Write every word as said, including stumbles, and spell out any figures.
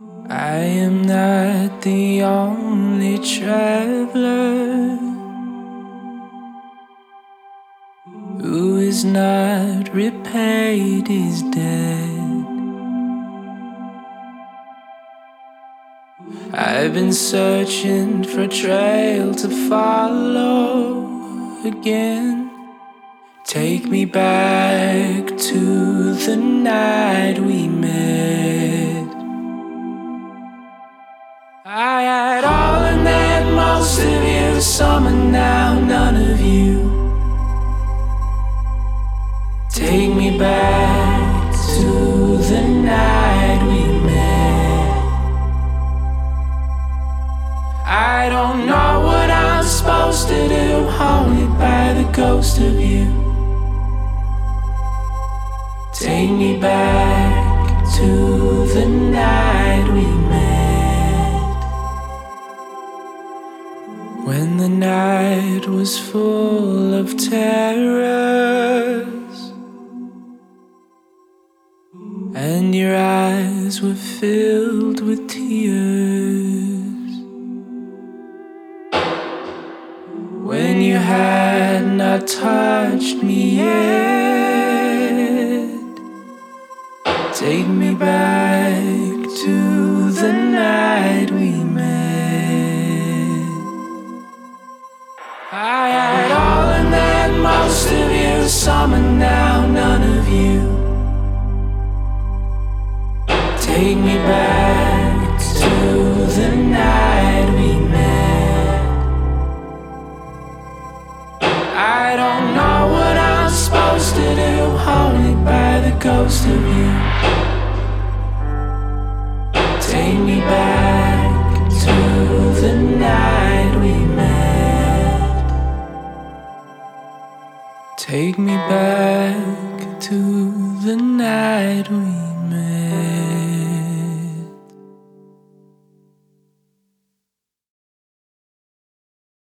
I am not the only traveler who is not repaid his debt. I've been searching for a trail to follow again. Take me back to the night we met. I had all and then most of you, summer now, none of you. Take me back to the night we met. I don't know what I'm supposed to do, haunted by the ghost of you. Take me back to the night we met, when the night was full of terrors and your eyes were filled with tears, when you had not touched me yet. Take me back to the night we met. I had all and then most of you, summer now, none of you. Take me back to the night we met. I don't know what I'm supposed to do, haunted by the ghost of you. Take me back to the night we met. Take me back to the night we